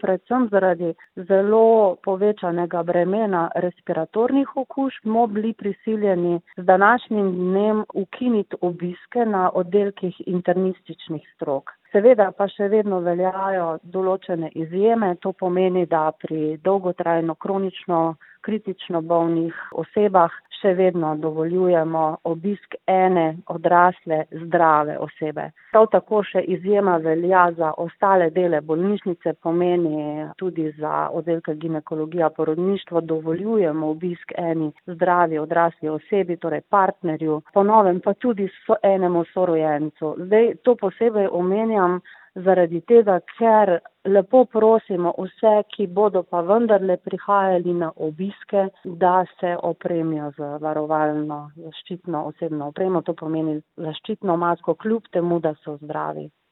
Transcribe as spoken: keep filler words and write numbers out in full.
predvsem zaradi zelo povečanega bremena respiratornih okužb smo bili prisiljeni z današnjim dnem ukiniti obiske na oddelkih internističnih strok. Seveda pa še vedno veljajo določene izjeme, to pomeni, da pri dolgotrajno kronično kritično bolnih osebah še vedno dovoljujemo obisk ene odrasle zdrave osebe. Prav tako še izjema velja za ostale dele bolnišnice, pomeni tudi za oddelke ginekologija, porodništvo, dovoljujemo obisk eni zdravi odrasli osebi, torej partnerju, po novem pa tudi so enemu sorojencu. Zdaj to posebej omenjam zaradi tega, ker lepo prosimo vse, ki bodo pa vendarle prihajali na obiske, da se opremijo z varovalno zaščitno osebno opremo, to pomeni zaščitno masko, kljub temu, da so zdravi.